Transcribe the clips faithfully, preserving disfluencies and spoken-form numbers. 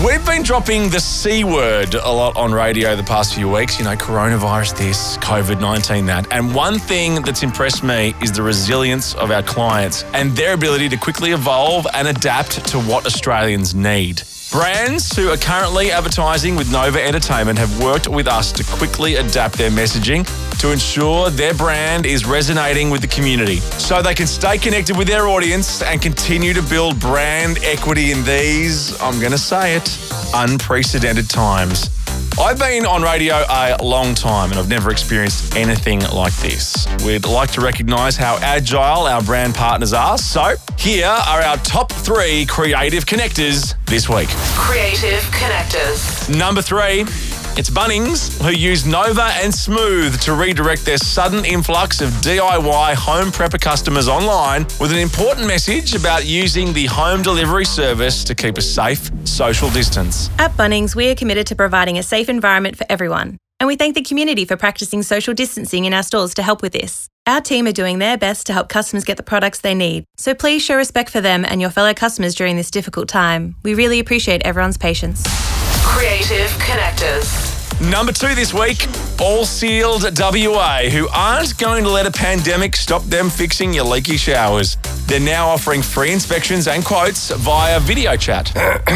We've been dropping the C word a lot on radio the past few weeks. You know, coronavirus this, COVID nineteen that. And one thing that's impressed me is the resilience of our clients and their ability to quickly evolve and adapt to what Australians need. Brands who are currently advertising with Nova Entertainment have worked with us to quickly adapt their messaging to ensure their brand is resonating with the community so they can stay connected with their audience and continue to build brand equity in these, I'm going to say it, unprecedented times. I've been on radio a long time and I've never experienced anything like this. We'd like to recognise how agile our brand partners are. So here are our top three creative connectors this week. Creative connectors. Number three, it's Bunnings, who use Nova and Smooth to redirect their sudden influx of D I Y home prepper customers online with an important message about using the home delivery service to keep a safe social distance. At Bunnings, we are committed to providing a safe environment for everyone, and we thank the community for practicing social distancing in our stores to help with this. Our team are doing their best to help customers get the products they need, so please show respect for them and your fellow customers during this difficult time. We really appreciate everyone's patience. Creative connectors. Number two this week, All Sealed W A, who aren't going to let a pandemic stop them fixing your leaky showers. They're now offering free inspections and quotes via video chat.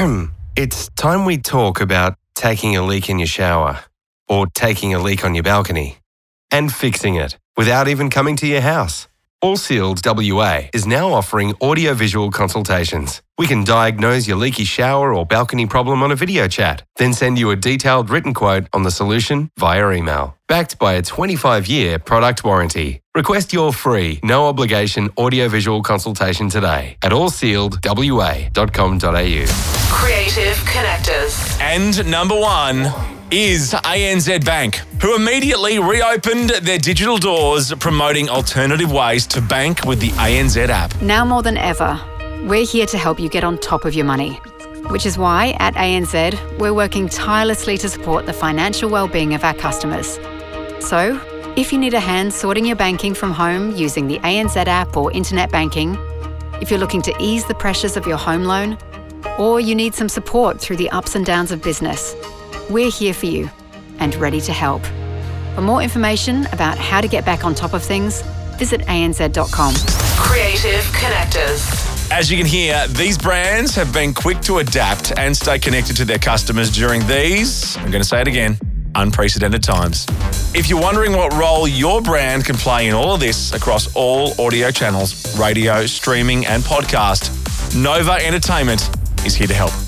It's time we talk about taking a leak in your shower or taking a leak on your balcony and fixing it without even coming to your house. All Sealed W A is now offering audiovisual consultations. We can diagnose your leaky shower or balcony problem on a video chat, then send you a detailed written quote on the solution via email. Backed by a twenty-five year product warranty. Request your free, no obligation audiovisual consultation today at all sealed w a dot com dot a u. Creative connectors. And number one is A N Z Bank, who immediately reopened their digital doors, promoting alternative ways to bank with the A N Z app. Now more than ever, we're here to help you get on top of your money, which is why at A N Z, we're working tirelessly to support the financial well-being of our customers. So, if you need a hand sorting your banking from home using the A N Z app or internet banking, if you're looking to ease the pressures of your home loan, or you need some support through the ups and downs of business, we're here for you and ready to help. For more information about how to get back on top of things, visit a n z dot com. Creative connectors. As you can hear, these brands have been quick to adapt and stay connected to their customers during these, I'm going to say it again, unprecedented times. If you're wondering what role your brand can play in all of this across all audio channels, radio, streaming and podcast, Nova Entertainment is here to help.